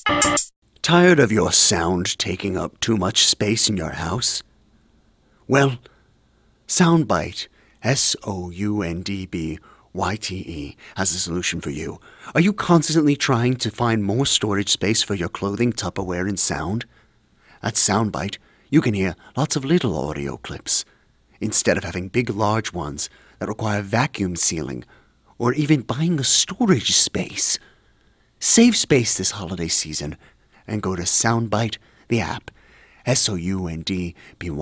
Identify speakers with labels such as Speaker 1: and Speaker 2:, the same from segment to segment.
Speaker 1: Tired of your sound taking up too much space in your house? Well, Soundbite, Soundbyte, has a solution for you. Are you constantly trying to find more storage space for your clothing, Tupperware, and sound? At Soundbite, you can hear lots of little audio clips, instead of having big, large ones that require vacuum sealing or even buying a storage space. Save space this holiday season and go to Soundbite, the app, Soundbyte.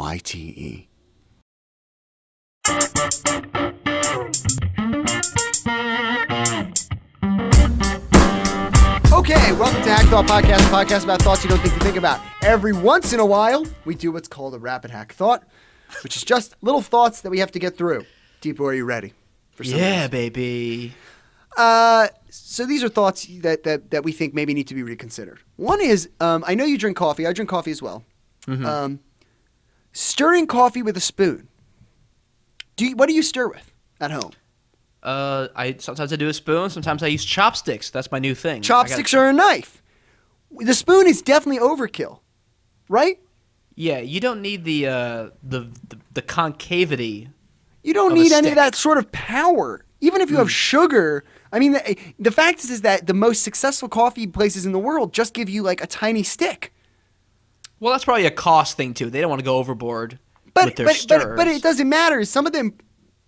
Speaker 2: Okay, welcome to Hack Thought Podcast, a podcast about thoughts you don't think to think about. Every once in a while, we do what's called a rapid hack thought, which is just little thoughts that we have to get through. Deepo, are you ready? For some
Speaker 3: Yeah, baby.
Speaker 2: So these are thoughts that we think maybe need to be reconsidered. One is, I know you drink coffee. I drink coffee as well. Mm-hmm. Stirring coffee with a spoon. What do you stir with at home?
Speaker 3: Sometimes I do a spoon. Sometimes I use chopsticks. That's my new thing.
Speaker 2: Chopsticks or a knife. The spoon is definitely overkill, right?
Speaker 3: Yeah, you don't need the concavity.
Speaker 2: You don't need any of that sort of power. Even if you have sugar, I mean, the fact is that the most successful coffee places in the world just give you like a tiny stick.
Speaker 3: Well, that's probably a cost thing too. They don't want to go overboard with their stirrers.
Speaker 2: But it doesn't matter. Some of them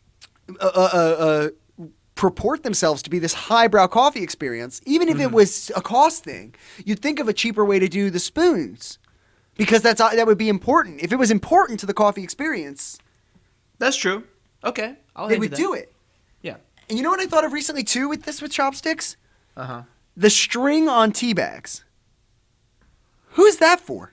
Speaker 2: purport themselves to be this highbrow coffee experience. Even if it was a cost thing, you'd think of a cheaper way to do the spoons, because that would be important. If it was important to the coffee experience,
Speaker 3: that's true. Okay,
Speaker 2: they would do it.
Speaker 3: Yeah.
Speaker 2: And you know what I thought of recently too with chopsticks?
Speaker 3: Uh-huh.
Speaker 2: The string on tea bags. Who's that for?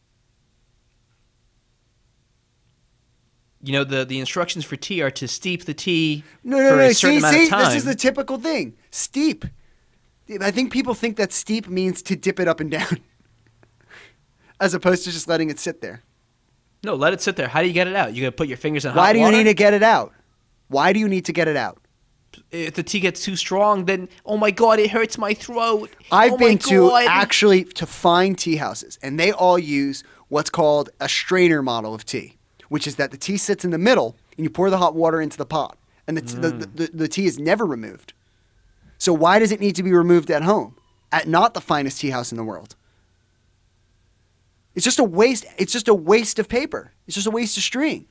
Speaker 3: You know, the instructions for tea are to steep the tea
Speaker 2: for
Speaker 3: a certain amount of time.
Speaker 2: This is the typical thing. Steep. I think people think that steep means to dip it up and down, as opposed to just letting it sit there.
Speaker 3: No, let it sit there. How do you get it out? You got to put your fingers in hot water?
Speaker 2: Why do you need to get it out? Why do you need to get it out?
Speaker 3: If the tea gets too strong, then, oh my God, it hurts my throat.
Speaker 2: I've been to fine tea houses, and they all use what's called a strainer model of tea, which is that the tea sits in the middle, and you pour the hot water into the pot, and the tea is never removed. So why does it need to be removed at home, at not the finest tea house in the world? It's just a waste. It's just a waste of paper. It's just a waste of string.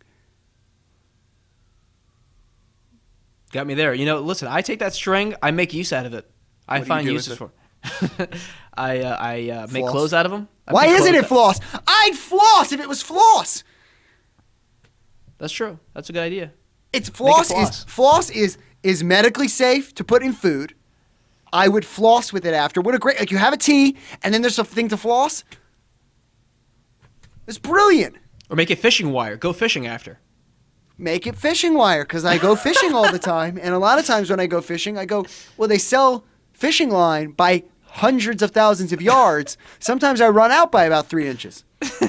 Speaker 3: Got me there. You know, listen, I take that string, I make use out of it. I find uses for it. I make clothes out of them.
Speaker 2: Why isn't it floss? I'd floss if it was floss.
Speaker 3: That's true. That's a good idea.
Speaker 2: It's floss. Floss is medically safe to put in food. I would floss with it after. What a great, you have a tea and then there's something to floss. It's brilliant.
Speaker 3: Or make it fishing wire. Go fishing after.
Speaker 2: Make it fishing wire, because I go fishing all the time. And a lot of times when I go fishing, they sell fishing line by hundreds of thousands of yards. Sometimes I run out by about 3 inches.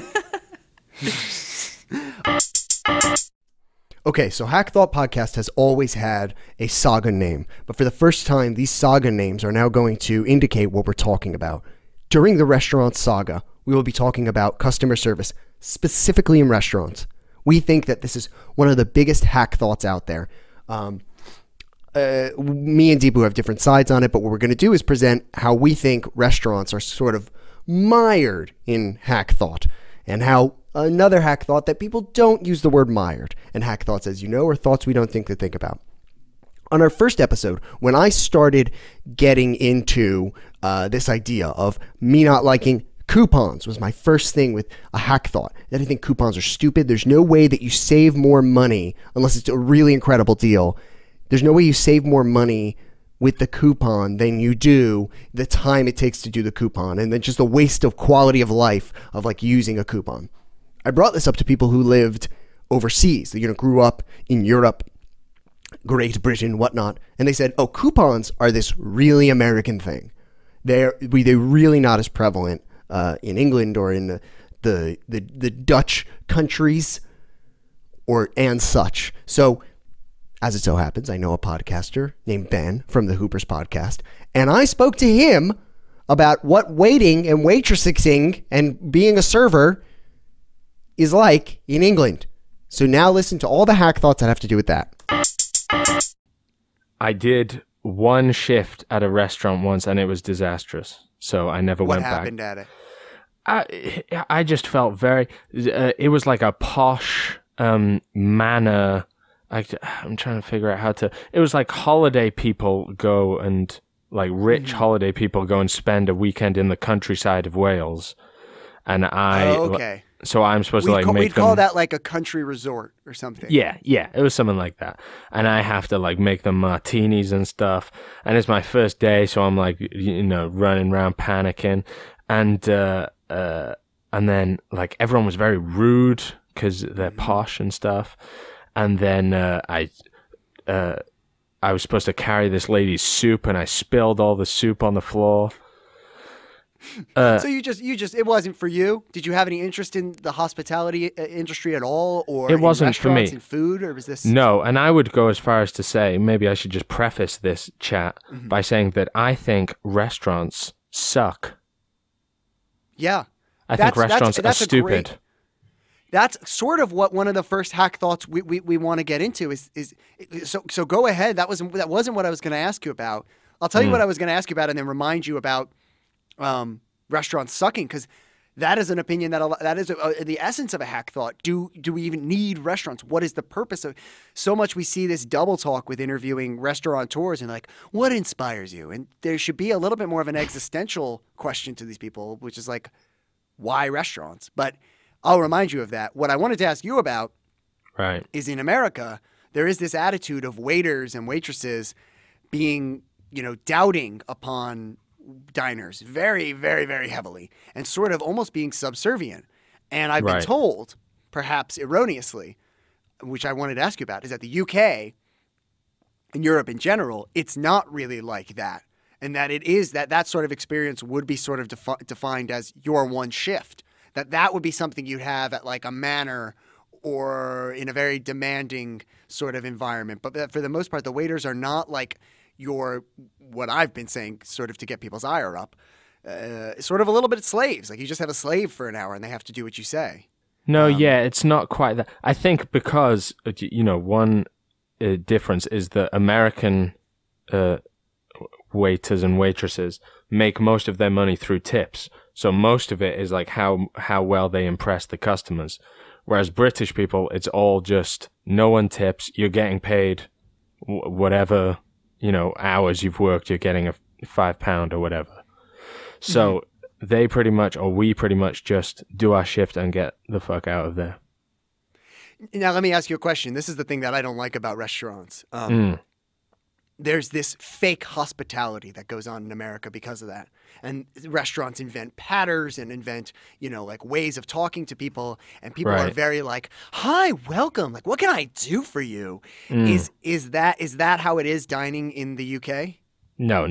Speaker 2: Okay, so Hack Thought Podcast has always had a saga name. But for the first time, these saga names are now going to indicate what we're talking about. During the restaurant saga, we will be talking about customer service, specifically in restaurants. We think that this is one of the biggest hack thoughts out there. Me and Deepu have different sides on it, but what we're going to do is present how we think restaurants are sort of mired in hack thought, and how another hack thought that people don't use the word mired. And hack thoughts, as you know, are thoughts we don't think to think about. On our first episode, when I started getting into this idea of me not liking coupons, was my first thing with a hack thought, that I think coupons are stupid. There's no way that you save more money unless it's a really incredible deal. There's no way you save more money with the coupon than you do the time it takes to do the coupon, and then just a waste of quality of life of like using a coupon. I brought this up to people who lived overseas, grew up in Europe, Great Britain, whatnot, and they said, oh, coupons are this really American thing. They're really not as prevalent in England or in the Dutch countries and such. So, as it so happens, I know a podcaster named Ben from the Hoopers podcast, and I spoke to him about what waiting and waitressing and being a server is like in England. So now listen to all the hack thoughts that have to do with that.
Speaker 4: I did one shift at a restaurant once and it was disastrous. So I never went back.
Speaker 2: What happened at it?
Speaker 4: I just felt very, it was like a posh manor. I'm trying to figure out how to, it was like holiday people go and like rich holiday people go and spend a weekend in the countryside of Wales. And so I'm supposed to like make them.
Speaker 2: We'd call that like a country resort or something.
Speaker 4: Yeah, it was something like that. And I have to like make them martinis and stuff. And it's my first day, so I'm like, running around panicking. And then like everyone was very rude because they're posh and stuff. And then I was supposed to carry this lady's soup, and I spilled all the soup on the floor.
Speaker 2: So you just it wasn't for you? Did you have any interest in the hospitality industry at all, or
Speaker 4: it wasn't for me?
Speaker 2: In food, or was this?
Speaker 4: No, and I would go as far as to say, maybe I should just preface this chat by saying that I think restaurants suck.
Speaker 2: Yeah,
Speaker 4: I think restaurants are stupid.
Speaker 2: That's sort of what one of the first hack thoughts we want to get into is so go ahead. That wasn't what I was going to ask you about. I'll tell you what I was going to ask you about, and then remind you about restaurants sucking, because that is an opinion that is the essence of a hack thought. Do we even need restaurants? What is the purpose of so much? We see this double talk with interviewing restaurateurs and like, what inspires you? And there should be a little bit more of an existential question to these people, which is like, why restaurants? But I'll remind you of that. What I wanted to ask you about is in America, there is this attitude of waiters and waitresses being, doubting upon diners very, very, very heavily and sort of almost being subservient. And I've been told, perhaps erroneously, which I wanted to ask you about, is that the UK and Europe in general, it's not really like that. And that it is that sort of experience would be sort of defined as your one shift. That would be something you'd have at like a manor or in a very demanding sort of environment. But for the most part, the waiters are not like what I've been saying, sort of to get people's ire up, sort of a little bit slaves. Like you just have a slave for an hour and they have to do what you say.
Speaker 4: No, it's not quite that. I think because, one difference is that American waiters and waitresses make most of their money through tips. So most of it is like how well they impress the customers. Whereas British people, it's all just no one tips. You're getting paid whatever, hours you've worked, you're getting a £5 or whatever. So we pretty much just do our shift and get the fuck out of there.
Speaker 2: Now, let me ask you a question. This is the thing that I don't like about restaurants. There's this fake hospitality that goes on in America because of that. And restaurants invent patterns and invent, like ways of talking to people. And people are very like, hi, welcome. Like, what can I do for you? Is that how it is dining in the UK?
Speaker 4: No.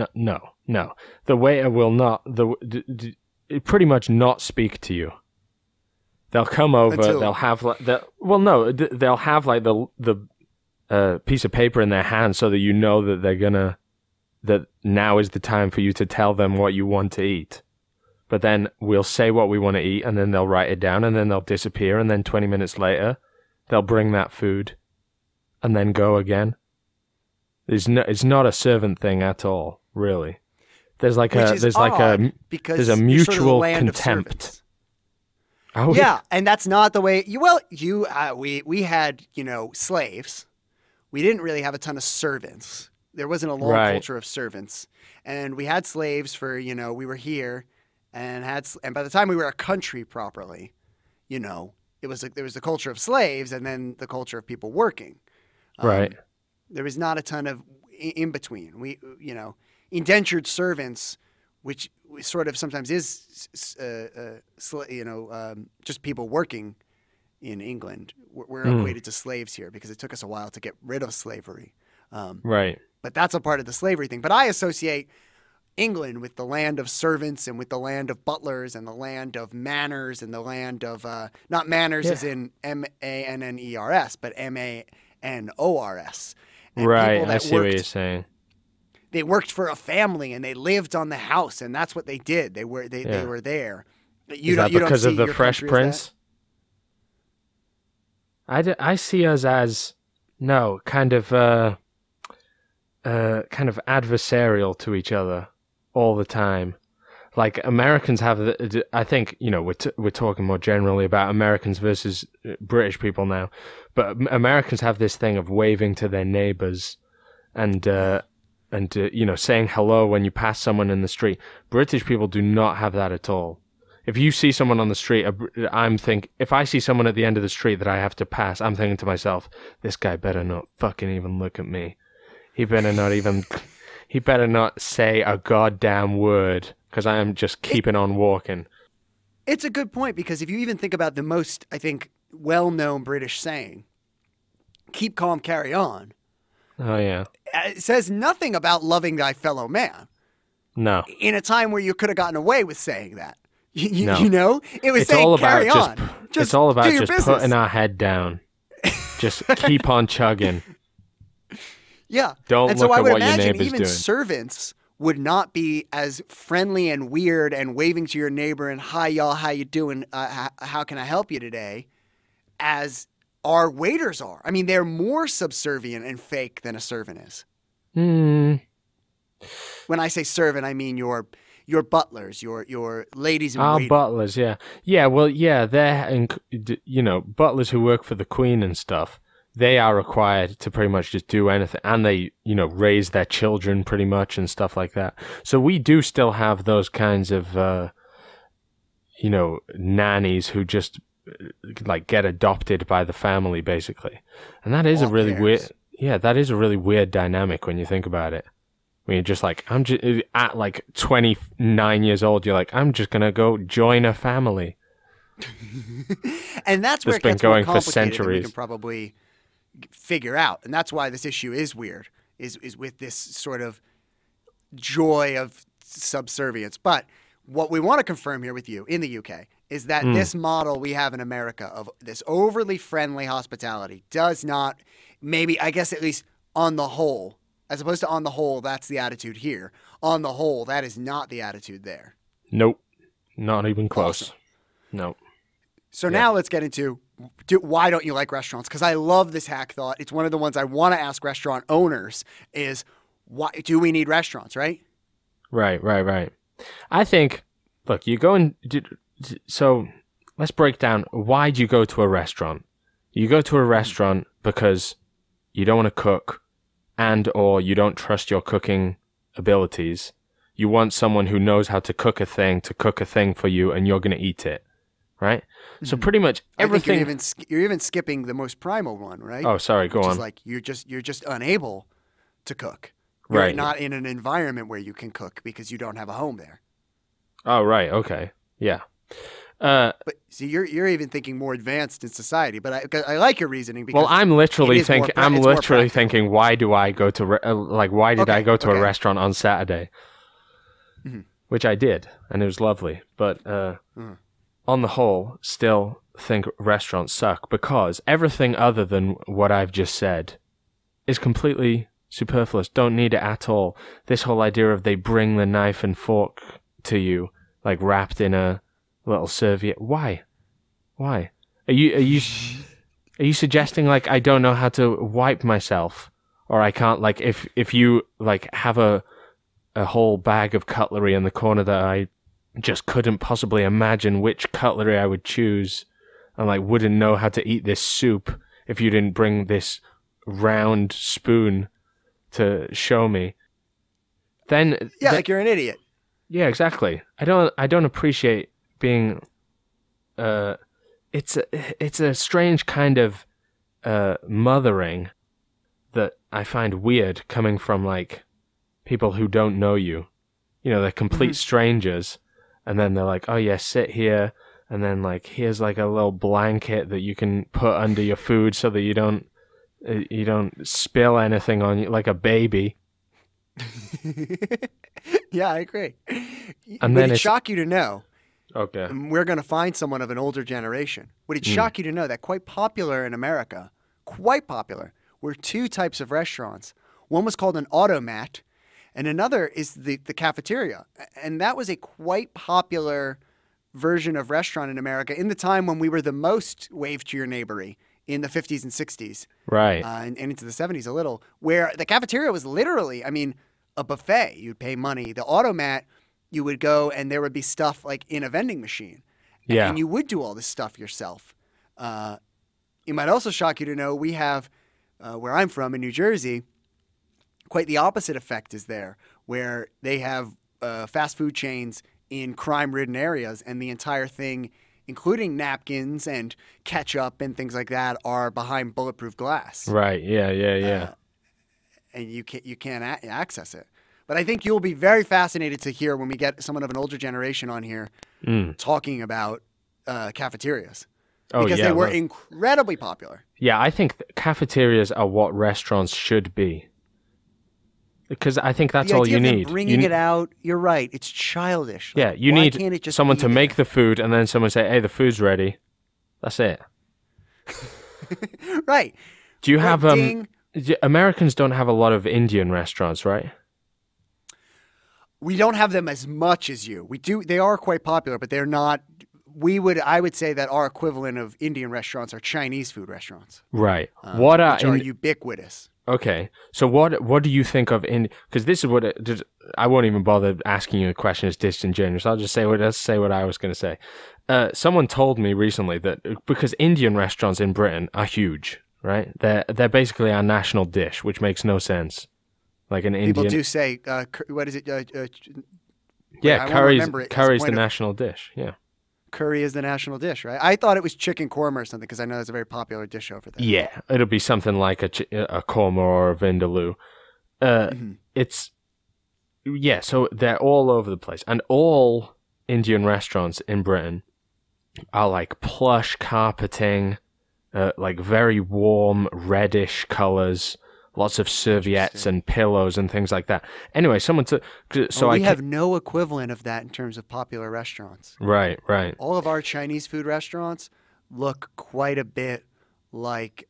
Speaker 4: The waiter will not, pretty much not speak to you. They'll come over, they'll have like, they'll have like the piece of paper in their hand so that that now is the time for you to tell them what you want to eat. But then we'll say what we want to eat, and then they'll write it down, and then they'll disappear, and then 20 minutes later, they'll bring that food, and then go again. It's not a servant thing at all, really. There's a mutual contempt.
Speaker 2: Oh, yeah, and that's not the way. We had slaves. We didn't really have a ton of servants. There wasn't a long culture of servants, and we had slaves for we were here, and by the time we were a country properly, there was the culture of slaves, and then the culture of people working. There was not a ton of in between. We indentured servants, which sort of sometimes is just people working in England. We're equated to slaves here because it took us a while to get rid of slavery. But that's a part of the slavery thing. But I associate England with the land of servants and with the land of butlers and the land of manors and the land of not manners as in MANNERS, but MANORS.
Speaker 4: Right, I see what you're saying.
Speaker 2: they worked for a family and they lived on the house and that's what they did. They were there.
Speaker 4: Is that because of the Fresh Prince? I see us as kind of adversarial to each other all the time. Like Americans have, I think, we're talking more generally about Americans versus British people now, but Americans have this thing of waving to their neighbors and saying hello when you pass someone in the street. British people do not have that at all. If you see someone on the street, if I see someone at the end of the street that I have to pass, I'm thinking to myself, this guy better not fucking even look at me. He better not say a goddamn word, because I am just keeping on walking.
Speaker 2: It's a good point, because if you even think about the most, I think, well-known British saying, keep calm, carry on.
Speaker 4: Oh, yeah.
Speaker 2: It says nothing about loving thy fellow man.
Speaker 4: No.
Speaker 2: In a time where you could have gotten away with saying that.
Speaker 4: No.
Speaker 2: It was saying carry on.
Speaker 4: It's all about just putting our head down. Just keep on chugging.
Speaker 2: Yeah.
Speaker 4: Don't look at what your neighbor's doing.
Speaker 2: Even servants would not be as friendly and weird and waving to your neighbor and, hi, y'all, how you doing? How can I help you today? As our waiters are. I mean, they're more subservient and fake than a servant is.
Speaker 4: Hmm.
Speaker 2: When I say servant, I mean your butlers, your ladies in waiting.
Speaker 4: Butlers, yeah. Yeah, well, yeah, they're, butlers who work for the Queen and stuff. They are required to pretty much just do anything, and they, raise their children pretty much and stuff like that. So we do still have those kinds of, nannies who just, get adopted by the family, basically. And that is a really weird dynamic when you think about it. When you're just like, I'm just, at 29 years old, you're like, I'm just going to go join a family.
Speaker 2: And that's where
Speaker 4: it gets
Speaker 2: more complicated
Speaker 4: for centuries.
Speaker 2: than we can probably figure out. And that's why this issue is weird, is with this sort of joy of subservience. But what we want to confirm here with you in the UK is that this model we have in America of this overly friendly hospitality does not, maybe, I guess at least on the whole, as opposed to on the whole, that's the attitude here. On the whole, that is not the attitude there.
Speaker 4: Nope. Not even close.
Speaker 2: Awesome.
Speaker 4: Nope.
Speaker 2: So now let's get into why don't you like restaurants? Because I love this hack thought. It's one of the ones I want to ask restaurant owners is, why do we need restaurants, right?
Speaker 4: Right. I think, look, you go and... So let's break down, why do you go to a restaurant? You go to a restaurant because you don't want to cook and or you don't trust your cooking abilities. You want someone who knows how to cook a thing for you, and you're going to eat it, right? So pretty much everything.
Speaker 2: I think you're even skipping the most primal one, right?
Speaker 4: Oh, sorry. Go on.
Speaker 2: Like you're just unable to cook. You're not in an environment where you can cook because you don't have a home there.
Speaker 4: Oh, right. Okay. Yeah.
Speaker 2: But see, you're even thinking more advanced in society. But I like your reasoning because
Speaker 4: I'm literally thinking, why do I go to why did I go to a restaurant on Saturday? Mm-hmm. Which I did, and it was lovely. But on the whole, still think restaurants suck because everything other than what I've just said is completely superfluous. Don't need it at all. This whole idea of they bring the knife and fork to you, wrapped in a little serviette. Why? Are you suggesting I don't know how to wipe myself, or I can't if you have a whole bag of cutlery in the corner that I just couldn't possibly imagine which cutlery I would choose, and wouldn't know how to eat this soup if you didn't bring this round spoon to show me. Then
Speaker 2: you're an idiot.
Speaker 4: Yeah, exactly. I don't appreciate being. It's a strange kind of mothering that I find weird coming from people who don't know you. They're complete strangers, and then they're like, "Oh yeah, sit here," and then here's a little blanket that you can put under your food so that you don't spill anything on you like a baby.
Speaker 2: Yeah, I agree.
Speaker 4: And
Speaker 2: would it shock you to know?
Speaker 4: Okay.
Speaker 2: We're going to find someone of an older generation. Would it shock you to know that quite popular in America, were two types of restaurants. One was called an automat, and another is the cafeteria. And that was a quite popular version of restaurant in America in the time when we were the most wave to your neighbory in the 50s and 60s.
Speaker 4: Right.
Speaker 2: And into the 70s a little, where the cafeteria was literally, I mean, a buffet. You'd pay money. The automat, you would go and there would be stuff like in a vending machine.
Speaker 4: Yeah.
Speaker 2: And you would do all this stuff yourself. It might also shock you to know we have, where I'm from in New Jersey, quite the opposite effect is there, where they have fast food chains in crime-ridden areas, and the entire thing, including napkins and ketchup and things like that, are behind bulletproof glass.
Speaker 4: Right. Yeah.
Speaker 2: And you can't access it. But I think you'll be very fascinated to hear when we get someone of an older generation on here talking about cafeterias. Because they were incredibly popular.
Speaker 4: Yeah, I think cafeterias are what restaurants should be. Because I think that's all you need.
Speaker 2: Bringing it out, you're right. It's childish.
Speaker 4: Yeah, you need someone to make the food and then someone say, hey, the food's ready. That's it.
Speaker 2: Right.
Speaker 4: Do you have... Americans don't have a lot of Indian restaurants, right?
Speaker 2: We don't have them as much as you. We do. They are quite popular, but they're not... I would say that our equivalent of Indian restaurants are Chinese food restaurants.
Speaker 4: Right.
Speaker 2: Which are ubiquitous.
Speaker 4: Okay. So what do you think of because this is what I won't even bother asking you the question. It's disingenuous. I'll just say what I was going to say. Someone told me recently that because Indian restaurants in Britain are huge, right? They're basically our national dish, which makes no sense. Like an Indian.
Speaker 2: People do say, what is it?
Speaker 4: Yeah, curry's the national dish. Yeah.
Speaker 2: Curry is the national dish, right? I thought it was chicken korma or something because I know that's a very popular dish over there.
Speaker 4: Yeah, it'll be something like a korma or a vindaloo. So they're all over the place. And all Indian restaurants in Britain are like plush carpeting, like very warm reddish colors, lots of serviettes and pillows and things like that. Anyway, we
Speaker 2: have no equivalent of that in terms of popular restaurants.
Speaker 4: Right.
Speaker 2: All of our Chinese food restaurants look quite a bit like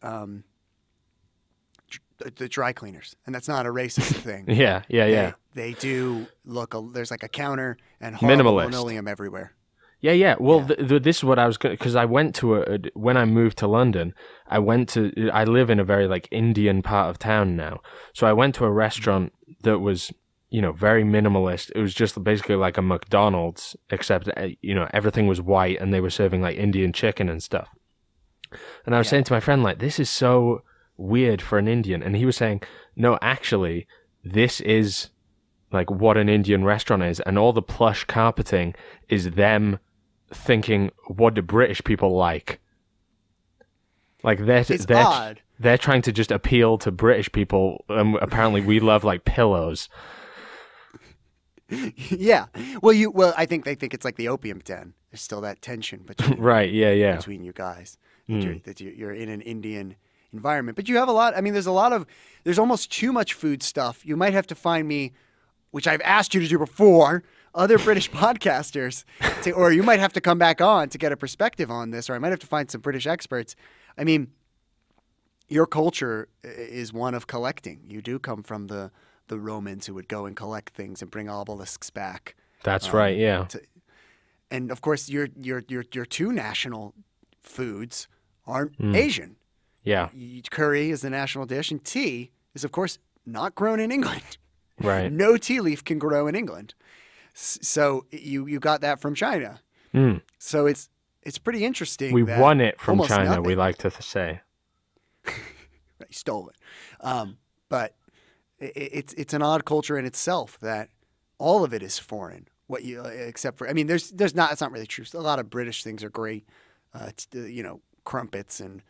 Speaker 2: the dry cleaners, and that's not a racist thing.
Speaker 4: Yeah.
Speaker 2: They do look. There's like a counter and horrible linoleum everywhere.
Speaker 4: Yeah. Well, this is what I was going to... Because I went to when I moved to London, I live in a very, like, Indian part of town now. So I went to a restaurant that was, very minimalist. It was just basically like a McDonald's, except, everything was white and they were serving, like, Indian chicken and stuff. And I was saying to my friend, like, this is so weird for an Indian. And he was saying, no, actually, this is, like, what an Indian restaurant is. And all the plush carpeting is them thinking, what do British people like? Like they're trying to just appeal to British people. Apparently, we love like pillows.
Speaker 2: Yeah. Well, I think they think it's like the opium den. There's still that tension between
Speaker 4: right. Yeah.
Speaker 2: between you guys. That you're in an Indian environment, but you have a lot. I mean, there's almost too much food stuff. You might have to find me, which I've asked you to do before, other British podcasters, or you might have to come back on to get a perspective on this, or I might have to find some British experts. I mean, your culture is one of collecting. You do come from the Romans who would go and collect things and bring obelisks back.
Speaker 4: That's right, yeah.
Speaker 2: And of course, your two national foods aren't Asian.
Speaker 4: Yeah.
Speaker 2: Curry is the national dish, and tea is, of course, not grown in England.
Speaker 4: Right.
Speaker 2: No tea leaf can grow in England. So you got that from China. So it's pretty interesting.
Speaker 4: We won it from China, nothing. We like to say.
Speaker 2: You stole it. But it's an odd culture in itself that all of it is foreign. Except for, I mean, it's not really true. A lot of British things are great. Crumpets and.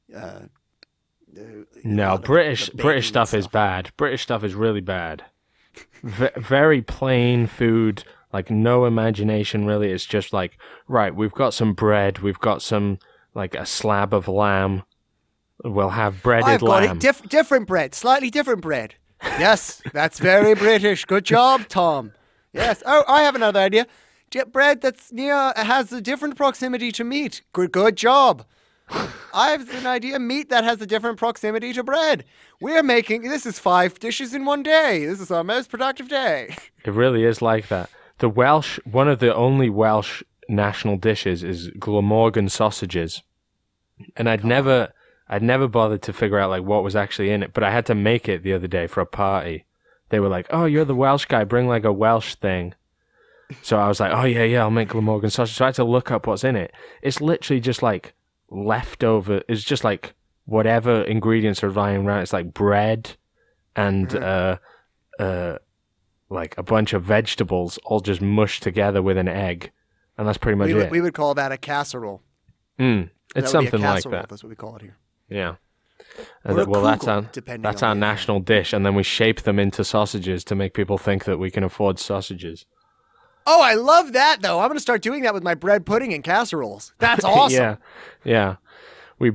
Speaker 4: No, British stuff is bad. British stuff is really bad. Very plain food, like no imagination really. It's just like, right, we've got some bread, we've got some, like a slab of lamb. We'll have breaded lamb.
Speaker 2: Different bread, slightly different bread. Yes, that's very British. Good job, Tom. Yes. Oh, I have another idea. Bread that's has a different proximity to meat. Good job. I have an idea. Meat that has a different proximity to bread. This is 5 dishes in one day. This is our most productive day.
Speaker 4: It really is like that. One of the only Welsh national dishes is Glamorgan sausages. And I'd never bothered to figure out like what was actually in it, but I had to make it the other day for a party. They were like, "Oh, you're the Welsh guy. Bring like a Welsh thing." So I was like, "Oh yeah, I'll make Glamorgan sausage." So I had to look up what's in it. It's literally just like leftover. It's just like whatever ingredients are lying around. It's like bread and like a bunch of vegetables all just mushed together with an egg, and that's pretty much it.
Speaker 2: We would call that a casserole.
Speaker 4: It's something like that.
Speaker 2: That's what we call it here.
Speaker 4: Yeah.
Speaker 2: Well,
Speaker 4: that's our national dish, and then we shape them into sausages to make people think that we can afford sausages.
Speaker 2: Oh, I love that, though. I'm going to start doing that with my bread pudding and casseroles. That's awesome.
Speaker 4: Yeah. We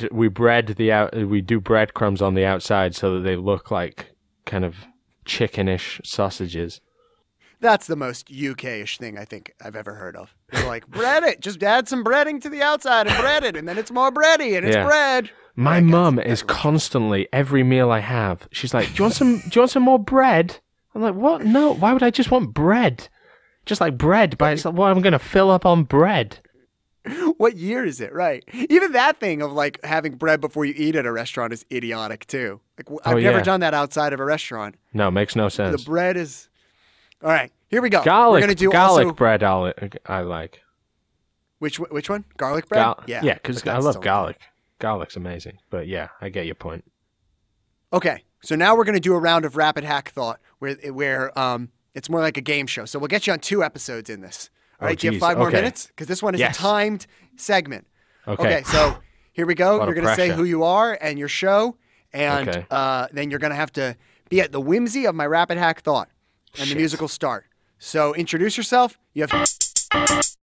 Speaker 4: do breadcrumbs on the outside so that they look like kind of chickenish sausages.
Speaker 2: That's the most UK-ish thing I think I've ever heard of. It's like, bread it. Just add some breading to the outside and bread it, and then it's more bready, and it's bread.
Speaker 4: My mum is constantly, every meal I have, she's like, do you want some more bread? I'm like, what? No, why would I just want bread? Just like bread, but it's like, well, I'm going to fill up on bread.
Speaker 2: What year is it? Right. Even that thing of like having bread before you eat at a restaurant is idiotic too. Like I've never done that outside of a restaurant.
Speaker 4: No, makes no sense.
Speaker 2: The bread is... All right, here we go.
Speaker 4: We're gonna do garlic bread I like.
Speaker 2: Which one? Garlic bread?
Speaker 4: Yeah, because I love garlic. Garlic's amazing. But yeah, I get your point.
Speaker 2: Okay, so now we're going to do a round of Rapid Hack Thought where it's more like a game show. So we'll get you on 2 episodes in this. All right, do you have 5 more minutes? Because this one is a timed segment. Okay, so here we go. You're going to say who you are and your show, and then you're going to have to be at the whimsy of my Rapid Hack Thought, and the music will start. So introduce yourself. You have